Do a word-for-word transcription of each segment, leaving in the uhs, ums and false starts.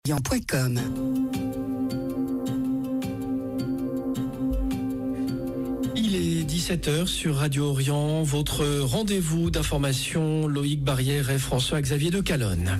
Yan point com. Il est dix-sept heures sur Radio Orient, votre rendez-vous d'information, Loïc Barrière et François-Xavier de Calonne.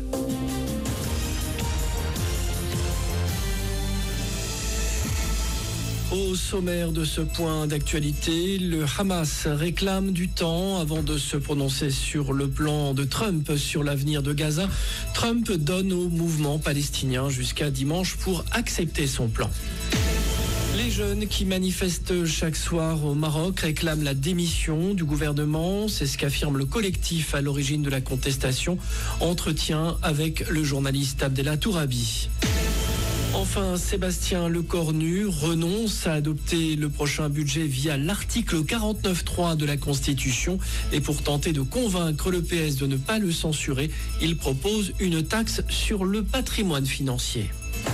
Au sommaire de ce point d'actualité, le Hamas réclame du temps avant de se prononcer sur le plan de Trump sur l'avenir de Gaza. Trump donne au mouvement palestinien jusqu'à dimanche pour accepter son plan. Les jeunes qui manifestent chaque soir au Maroc réclament la démission du gouvernement. C'est ce qu'affirme le collectif à l'origine de la contestation. Entretien avec le journaliste Abdellah Tourabi. Enfin, Sébastien Lecornu renonce à adopter le prochain budget via l'article quarante-neuf trois de la Constitution. Et pour tenter de convaincre le P S de ne pas le censurer, il propose une taxe sur le patrimoine financier.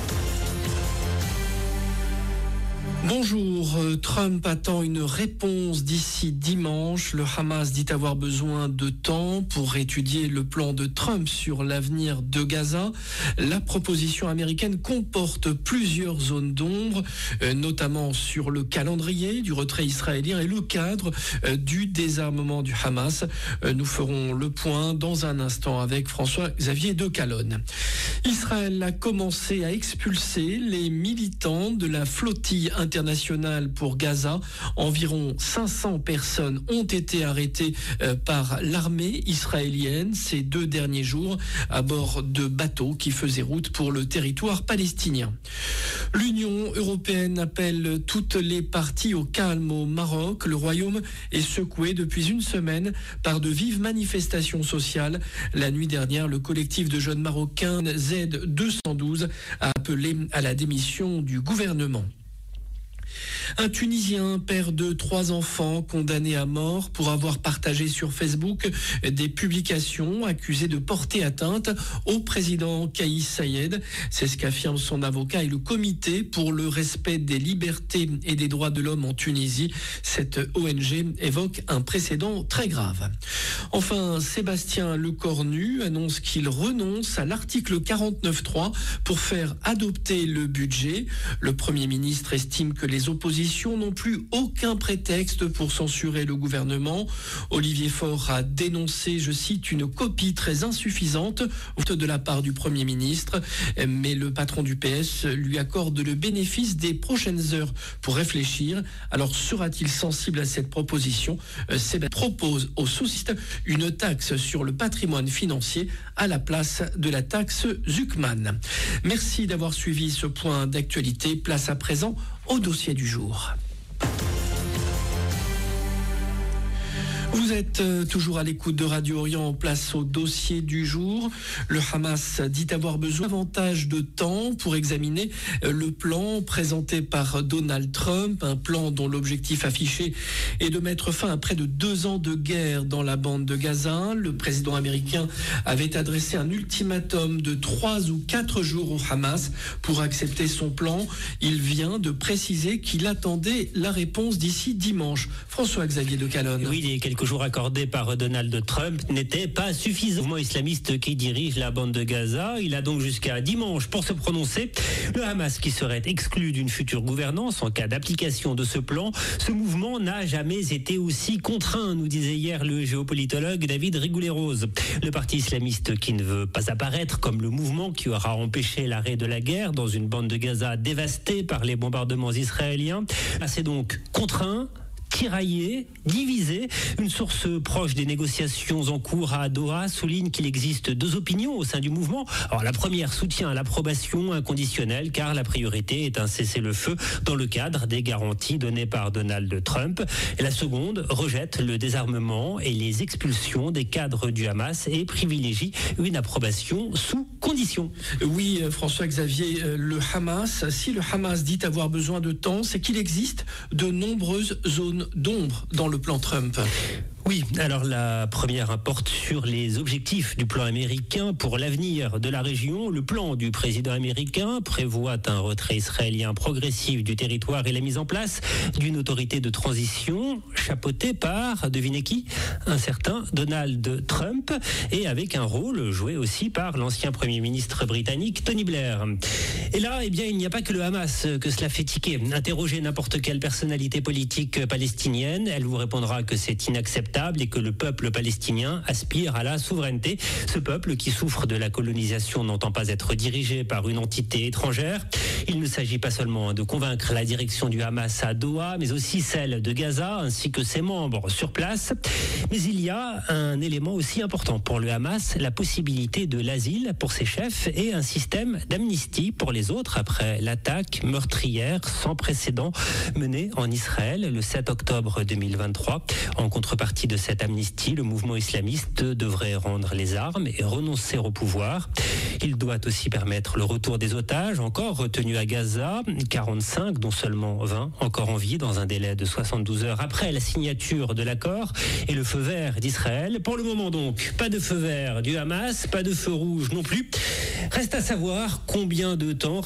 Bonjour, Trump attend une réponse d'ici dimanche. Le Hamas dit avoir besoin de temps pour étudier le plan de Trump sur l'avenir de Gaza. La proposition américaine comporte plusieurs zones d'ombre, notamment sur le calendrier du retrait israélien et le cadre du désarmement du Hamas. Nous ferons le point dans un instant avec François-Xavier de Calonne. Israël a commencé à expulser les militants de la flottille internationale pour Gaza. Environ cinq cents personnes ont été arrêtées par l'armée israélienne ces deux derniers jours à bord de bateaux qui faisaient route pour le territoire palestinien. L'Union européenne appelle toutes les parties au calme au Maroc. Le Royaume est secoué depuis une semaine par de vives manifestations sociales. La nuit dernière, le collectif de jeunes marocains Z deux cent douze a appelé à la démission du gouvernement. Un Tunisien, père de trois enfants, condamné à mort pour avoir partagé sur Facebook des publications accusées de porter atteinte au président Kais Saied. C'est ce qu'affirme son avocat et le comité pour le respect des libertés et des droits de l'homme en Tunisie. Cette O N G évoque un précédent très grave. Enfin, Sébastien Lecornu annonce qu'il renonce à l'article quarante-neuf trois pour faire adopter le budget. Le Premier ministre estime que les oppositions n'ont plus aucun prétexte pour censurer le gouvernement. Olivier Faure a dénoncé, je cite, une copie très insuffisante de la part du Premier ministre, mais le patron du P S lui accorde le bénéfice des prochaines heures pour réfléchir. Alors sera-t-il sensible à cette proposition ? Sébastien propose aux socialistes une taxe sur le patrimoine financier à la place de la taxe Zuckman. Merci d'avoir suivi ce point d'actualité. Place à présent au dossier du jour. Vous êtes toujours à l'écoute de Radio Orient, place au dossier du jour. Le Hamas dit avoir besoin davantage de temps pour examiner le plan présenté par Donald Trump, un plan dont l'objectif affiché est de mettre fin à près de deux ans de guerre dans la bande de Gaza. Le président américain avait adressé un ultimatum de trois ou quatre jours au Hamas pour accepter son plan. Il vient de préciser qu'il attendait la réponse d'ici dimanche. François-Xavier de Calonne. Oui, les quelques jours accordés par Donald Trump n'étaient pas suffisants. Le mouvement islamiste qui dirige la bande de Gaza, il a donc jusqu'à dimanche pour se prononcer. Le Hamas qui serait exclu d'une future gouvernance en cas d'application de ce plan. Ce mouvement n'a jamais été aussi contraint, nous disait hier le géopolitologue David Rigoulet-Rose. Le parti islamiste qui ne veut pas apparaître comme le mouvement qui aura empêché l'arrêt de la guerre dans une bande de Gaza dévastée par les bombardements israéliens, c'est donc contraint, tiraillé, divisé. Une source proche des négociations en cours à Doha souligne qu'il existe deux opinions au sein du mouvement. Alors la première soutient l'approbation inconditionnelle car la priorité est un cessez-le-feu dans le cadre des garanties données par Donald Trump. Et la seconde rejette le désarmement et les expulsions des cadres du Hamas et privilégie une approbation sous condition. Oui, François-Xavier, le Hamas, si le Hamas dit avoir besoin de temps, c'est qu'il existe de nombreuses zones d'ombre dans le plan Trump. Oui, alors la première porte sur les objectifs du plan américain pour l'avenir de la région. Le plan du président américain prévoit un retrait israélien progressif du territoire et la mise en place d'une autorité de transition chapeautée par, devinez qui, un certain Donald Trump, et avec un rôle joué aussi par l'ancien Premier ministre britannique Tony Blair. Et là, eh bien, il n'y a pas que le Hamas que cela fait tiquer. Interrogez n'importe quelle personnalité politique palestinienne, elle vous répondra que c'est inacceptable et que le peuple palestinien aspire à la souveraineté. Ce peuple qui souffre de la colonisation n'entend pas être dirigé par une entité étrangère. Il ne s'agit pas seulement de convaincre la direction du Hamas à Doha, mais aussi celle de Gaza, ainsi que ses membres sur place. Mais il y a un élément aussi important pour le Hamas, la possibilité de l'asile pour ses chefs et un système d'amnistie pour les autres après l'attaque meurtrière sans précédent menée en Israël le sept octobre deux mille vingt-trois. En contrepartie de cette amnistie, le mouvement islamiste devrait rendre les armes et renoncer au pouvoir. Il doit aussi permettre le retour des otages encore retenus à Gaza, quarante-cinq dont seulement vingt encore en vie dans un délai de soixante-douze heures après la signature de l'accord et le feu vert d'Israël. Pour le moment donc, pas de feu vert du Hamas, pas de feu rouge non plus. Reste à savoir combien de temps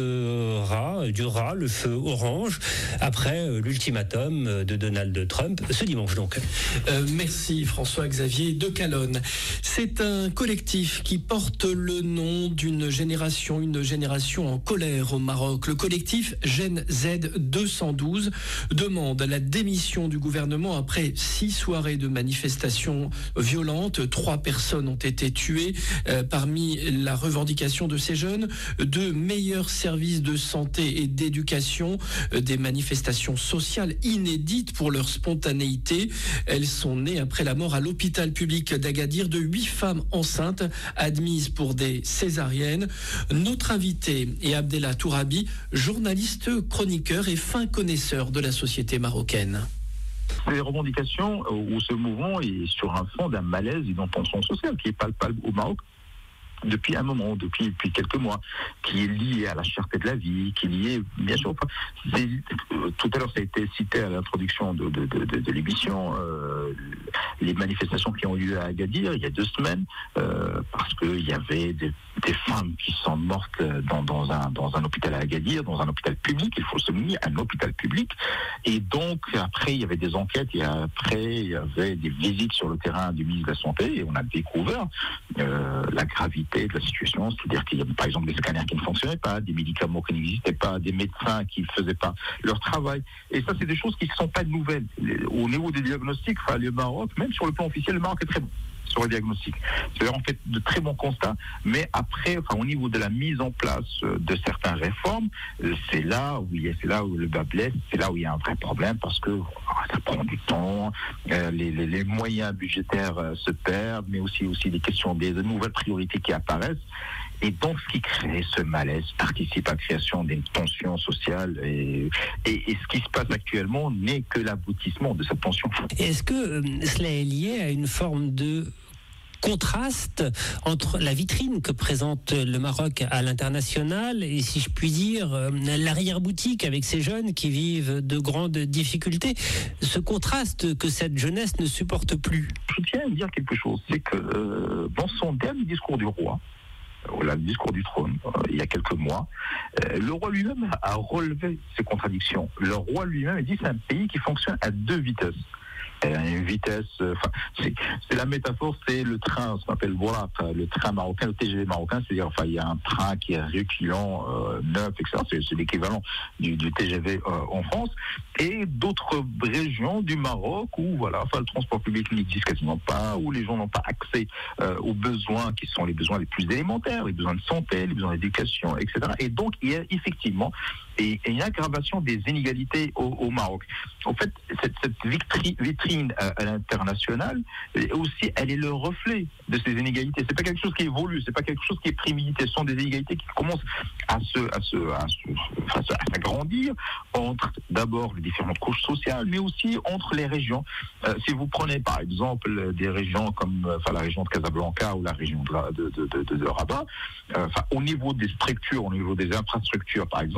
restera, durera le feu orange après l'ultimatum de Donald Trump ce dimanche donc. Euh, merci François-Xavier de Calonne. C'est un collectif qui porte le nom d'une génération, une génération en colère au Maroc. Le collectif Gen Z deux cent douze demande la démission du gouvernement après six soirées de manifestations violentes. Trois personnes ont été tuées. Euh, parmi la revendication de ces jeunes, de meilleurs services de santé et d'éducation, euh, des manifestations sociales inédites pour leur spontanéité. Elles sont nées après la mort à l'hôpital public d'Agadir de huit femmes enceintes admises pour des césariennes. Notre invité est Abdellah Tourabi, journaliste, chroniqueur et fin connaisseur de la société marocaine. Ces revendications ou ce mouvement est sur un fond d'un malaise et d'une tension sociale qui est palpable au Maroc depuis un moment, depuis, depuis quelques mois, qui est lié à la cherté de la vie, qui est lié, bien sûr, c'est, euh, tout à l'heure ça a été cité à l'introduction de, de, de, de, de l'émission, euh, les manifestations qui ont eu lieu à Agadir il y a deux semaines, euh, parce qu'il y avait des, des femmes qui sont mortes dans, dans, un, dans un hôpital à Agadir, dans un hôpital public, il faut se souligner, un hôpital public, et donc après il y avait des enquêtes, et après il y avait des visites sur le terrain du ministre de la Santé, et on a découvert euh, la gravité de la situation, c'est-à-dire qu'il y avait par exemple des scanners qui ne fonctionnaient pas, des médicaments qui n'existaient pas, des médecins qui ne faisaient pas leur travail. Et ça, c'est des choses qui ne sont pas nouvelles. Au niveau des diagnostics, enfin, le Maroc, même sur le plan officiel, le Maroc est très bon sur le diagnostic. C'est-à-dire, on fait de très bons constats, mais après, enfin, au niveau de la mise en place de certaines réformes, c'est là où il y a, c'est là où le bas blesse, c'est là où il y a un vrai problème, parce que oh, ça prend du temps, euh, les, les, les moyens budgétaires euh, se perdent, mais aussi, aussi des questions, des de nouvelles priorités qui apparaissent. Et donc, ce qui crée ce malaise participe à la création d'une tension sociale. Et, et, et ce qui se passe actuellement n'est que l'aboutissement de cette tension. Est-ce que euh, cela est lié à une forme de contraste entre la vitrine que présente le Maroc à l'international et, si je puis dire, l'arrière-boutique avec ces jeunes qui vivent de grandes difficultés, ce contraste que cette jeunesse ne supporte plus? Je tiens à dire quelque chose, c'est que euh, dans son dernier discours du roi, le discours du trône, euh, il y a quelques mois, euh, le roi lui-même a relevé ces contradictions. Le roi lui-même a dit que c'est un pays qui fonctionne à deux vitesses. Une vitesse, euh, c'est, c'est la métaphore, c'est le train, ce qu'on appelle voilà, le train marocain, le T G V marocain, c'est-à-dire enfin il y a un train qui est reculant, euh, neuf, et cetera. C'est, c'est l'équivalent du, du T G V euh, en France, et d'autres régions du Maroc où voilà, enfin le transport public n'existe quasiment pas, où les gens n'ont pas accès euh, aux besoins qui sont les besoins les plus élémentaires, les besoins de santé, les besoins d'éducation, et cetera. Et donc il y a effectivement et, et une aggravation des inégalités au, au Maroc. En fait, cette, cette vitrine, vitrine à, à l'international, aussi, elle est le reflet de ces inégalités. C'est pas quelque chose qui évolue, c'est pas quelque chose qui est prémédité. Ce sont des inégalités qui commencent à se, à se, à se, à se, à s'agrandir entre d'abord les différentes couches sociales, mais aussi entre les régions. Euh, si vous prenez par exemple des régions comme, enfin la région de Casablanca ou la région de, de, de, de, de Rabat, euh, enfin au niveau des structures, au niveau des infrastructures par exemple,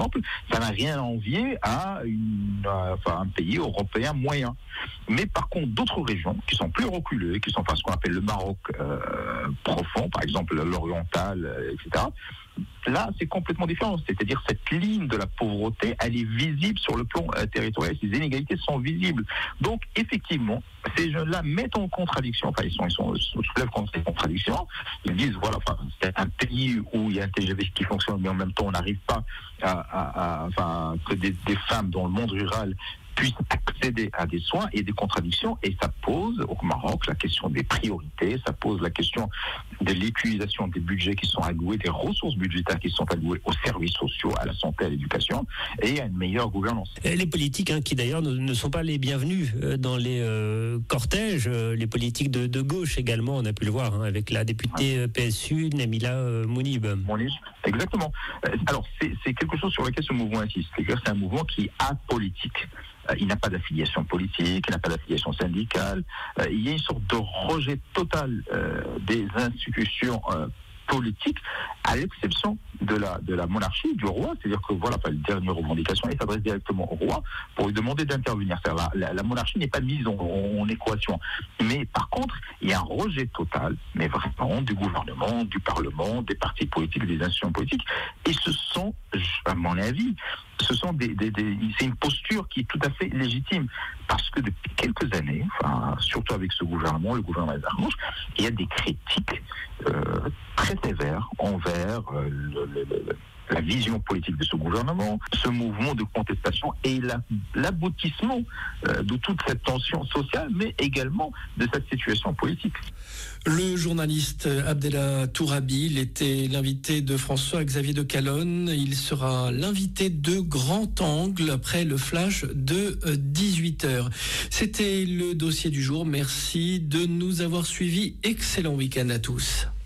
Ça n'a rien à envier à, une, à enfin, un pays européen moyen. Mais par contre, d'autres régions qui sont plus reculées, qui sont enfin, ce qu'on appelle le Maroc euh, profond, par exemple l'oriental, euh, et cetera, là, c'est complètement différent. C'est-à-dire cette ligne de la pauvreté, elle est visible sur le plan euh, territorial. Ces inégalités sont visibles. Donc, effectivement, ces jeunes-là mettent en contradiction, enfin, ils sont, ils sont, ils se soulèvent contre ces contradictions. Ils disent, voilà, enfin, c'est un pays où il y a un T G V qui fonctionne, mais en même temps, on n'arrive pas à, à, à enfin, que des, des femmes dans le monde rural puissent accéder à des soins et des contradictions, et ça pose au Maroc la question des priorités, ça pose la question de l'utilisation des budgets qui sont alloués, des ressources budgétaires qui sont allouées aux services sociaux, à la santé, à l'éducation, et à une meilleure gouvernance. Et les politiques, hein, qui d'ailleurs ne, ne sont pas les bienvenus euh, dans les euh, cortèges, euh, les politiques de, de gauche également, on a pu le voir, hein, avec la députée euh, P S U, Namila euh, Mounib. Mounib, exactement. Euh, alors, c'est, c'est quelque chose sur lequel ce mouvement insiste, c'est que c'est un mouvement qui est apolitique. Il n'a pas d'affiliation politique, il n'a pas d'affiliation syndicale. Euh, il y a une sorte de rejet total euh, des institutions euh, politiques, à l'exception de la, de la monarchie, du roi. C'est-à-dire que voilà, la dernière revendication, il s'adresse directement au roi pour lui demander d'intervenir. La, la, la monarchie n'est pas mise en, en, en équation. Mais par contre, il y a un rejet total, mais vraiment, du gouvernement, du Parlement, des partis politiques, des institutions politiques. Et ce sont, à mon avis, ce sont des, des, des, c'est une posture qui est tout à fait légitime, parce que depuis quelques années, enfin, surtout avec ce gouvernement, le gouvernement des Armanges, il y a des critiques euh, très sévères envers euh, le, le, le, la vision politique de ce gouvernement, ce mouvement de contestation et la, l'aboutissement euh, de toute cette tension sociale, mais également de cette situation politique. Le journaliste Abdellah Tourabi, il était l'invité de François-Xavier de Calonne. Il sera l'invité de Grand Angle après le flash de dix-huit heures. C'était le dossier du jour. Merci de nous avoir suivis. Excellent week-end à tous.